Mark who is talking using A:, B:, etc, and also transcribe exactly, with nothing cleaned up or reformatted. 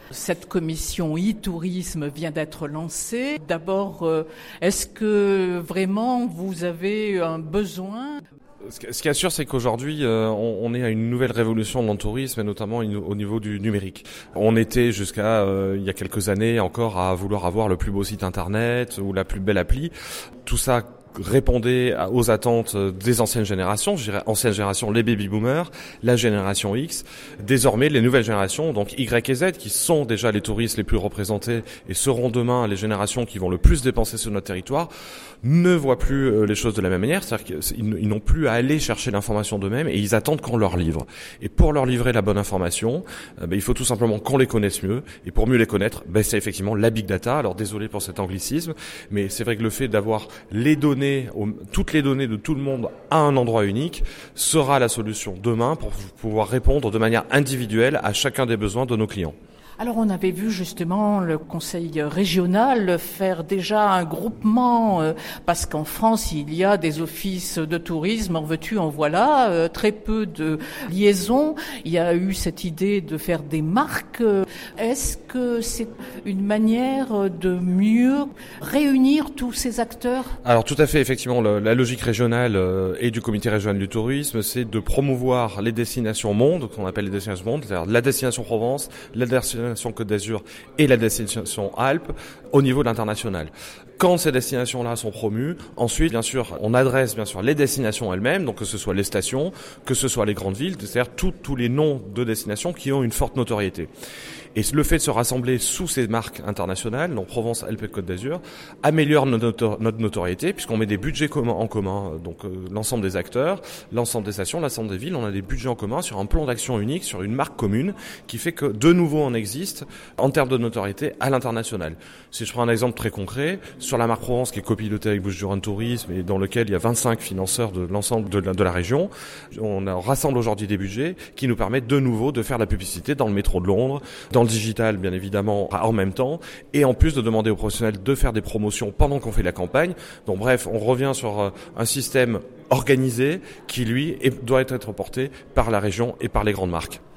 A: Cette commission e-tourisme vient d'être lancée. D'abord, euh, est-ce que vraiment vous avez un besoin ?
B: Ce qui est sûr, c'est qu'aujourd'hui, euh, on, on est à une nouvelle révolution dans le tourisme, et notamment au niveau du numérique. On était jusqu'à euh, il y a quelques années encore à vouloir avoir le plus beau site internet ou la plus belle appli. Tout ça répondait aux attentes des anciennes générations, je dirais ancienne génération, les baby-boomers, la génération X, désormais les nouvelles générations, donc Y et Z, qui sont déjà les touristes les plus représentés et seront demain les générations qui vont le plus dépenser sur notre territoire, ne voient plus les choses de la même manière, c'est-à-dire qu'ils n'ont plus à aller chercher l'information d'eux-mêmes et ils attendent qu'on leur livre. Et pour leur livrer la bonne information, euh, ben, il faut tout simplement qu'on les connaisse mieux, et pour mieux les connaître, ben, c'est effectivement la big data. Alors désolé pour cet anglicisme, mais c'est vrai que le fait d'avoir les données toutes les données de tout le monde à un endroit unique sera la solution demain pour pouvoir répondre de manière individuelle à chacun des besoins de nos clients.
A: Alors on avait vu justement le conseil régional faire déjà un groupement, euh, parce qu'en France il y a des offices de tourisme, en veux-tu, en voilà, euh, très peu de liaisons. Il y a eu cette idée de faire des marques. Est-ce que c'est une manière de mieux réunir tous ces acteurs ?
B: Alors tout à fait, effectivement, le, la logique régionale euh, et du comité régional du tourisme, c'est de promouvoir les destinations monde, qu'on appelle les destinations monde, c'est-à-dire la destination Provence, la destination Côte d'Azur et la destination Alpes au niveau de l'international. Quand ces destinations-là sont promues, ensuite, bien sûr, on adresse bien sûr les destinations elles-mêmes, donc que ce soit les stations, que ce soit les grandes villes, c'est-à-dire tous tous les noms de destinations qui ont une forte notoriété. Et le fait de se rassembler sous ces marques internationales, donc Provence, Alpes et Côte d'Azur, améliore notre, notre notoriété, puisqu'on met des budgets communs en commun, donc euh, l'ensemble des acteurs, l'ensemble des stations, l'ensemble des villes, on a des budgets en commun sur un plan d'action unique, sur une marque commune, qui fait que de nouveau on existe en termes de notoriété à l'international. Si je prends un exemple très concret, sur la marque Provence qui est copilotée avec Bouches-du-Rhône Tourisme et dans lequel il y a vingt-cinq financeurs de l'ensemble de la, de la région, on rassemble aujourd'hui des budgets qui nous permettent de nouveau de faire la publicité dans le métro de Londres, dans le digital bien évidemment en même temps, et en plus de demander aux professionnels de faire des promotions pendant qu'on fait la campagne. Donc bref, on revient sur un système organisé qui lui est, doit être porté par la région et par les grandes marques.